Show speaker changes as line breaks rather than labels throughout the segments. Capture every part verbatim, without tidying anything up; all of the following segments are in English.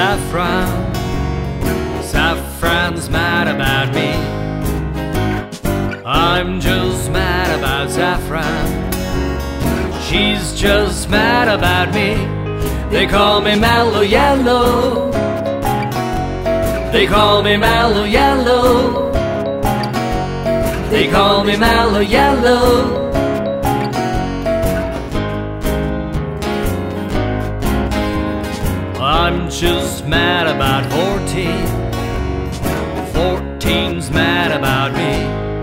Saffron. Saffron's mad about me. I'm just mad about Saffron. She's just mad about me. They call me Mellow Yellow. They call me Mellow Yellow. They call me Mellow Yellow. I'm just mad about fourteen. Fourteen's mad about me.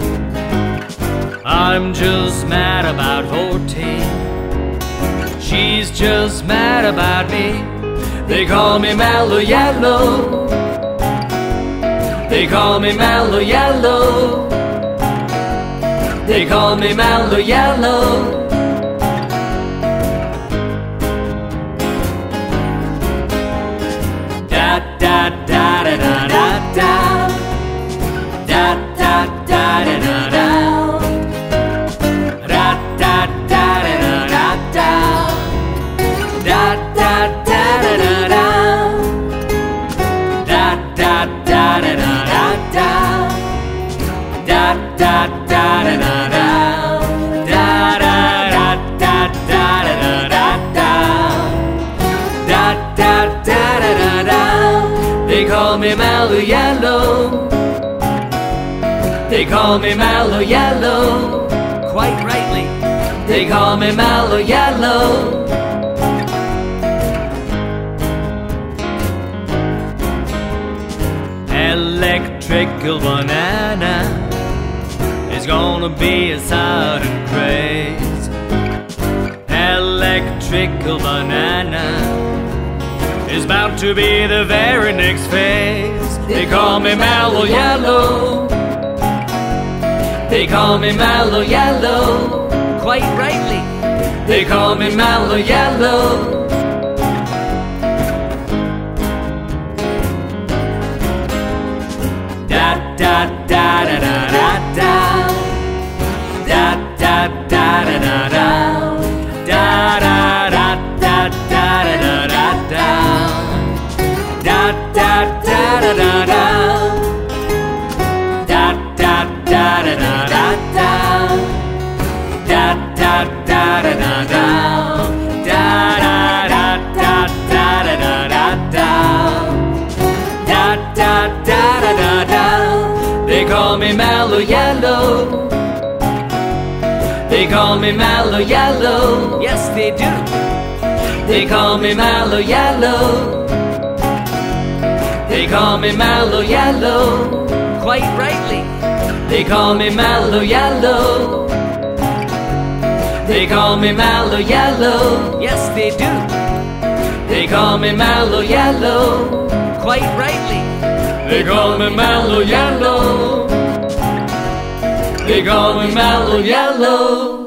I'm just mad about fourteen. She's just mad about me. They call me Mellow Yellow. They call me Mellow Yellow. They call me Mellow Yellow. Da da da da da da da. Da da da da da da. Da da da da da da. Da da da da da da. Da da da da da da da. Da da da da da da. Da da da da da da da. Da da da da da. They call me Mellow Yellow. They call me Mellow Yellow. Quite rightly. They call me Mellow Yellow. Electrical banana is gonna be a sudden craze. Electrical banana is about to be the very next phase. They call me Mellow Yellow. They call me Mellow Yellow. Quite rightly. They call me Mellow Yellow. Da da da da da da da. Da da da da da da. Da da da da da da da da. Da da da da da da. Da da da da da da da. Da da da da da da. Da da da da da da da da. Da da da da da da. They call me Mellow Yellow. They call me Mellow Yellow. Yes, they do. They call me Mellow Yellow. They call me Mellow Yellow. Quite rightly. They call me Mellow Yellow. They call me Mellow Yellow. Yes, they do. They call me Mellow Yellow. Quite rightly. They call me Mellow Yellow. They call me Mellow Yellow.